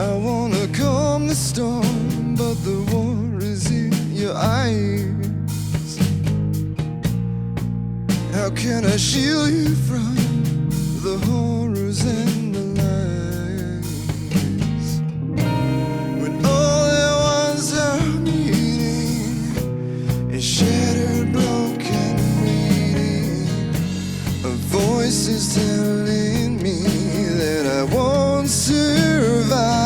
I wanna calm the storm, but the war is in your eyes. How can I shield you from the horrors and the lies? When all at once I'm needing is shattered, broken, bleeding. A voice is telling me that I won't survive.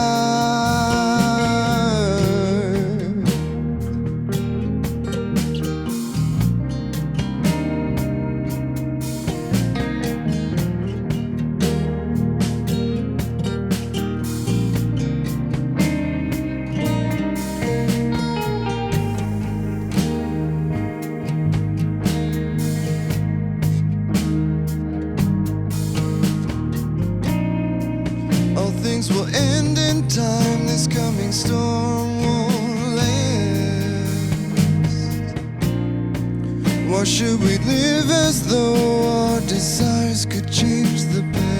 All things will end in time, this coming storm won't last. Why should we live as though our desires could change the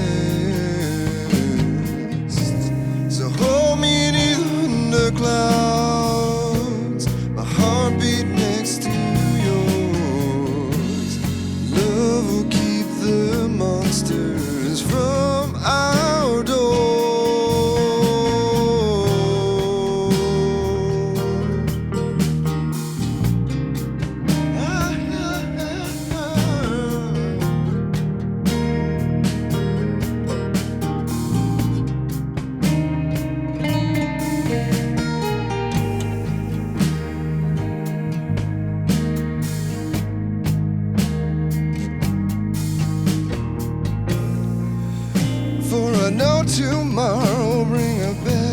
past? So hold me in the clouds, my heartbeat next to yours. Love will keep the monsters from our door. For I know tomorrow will bring a better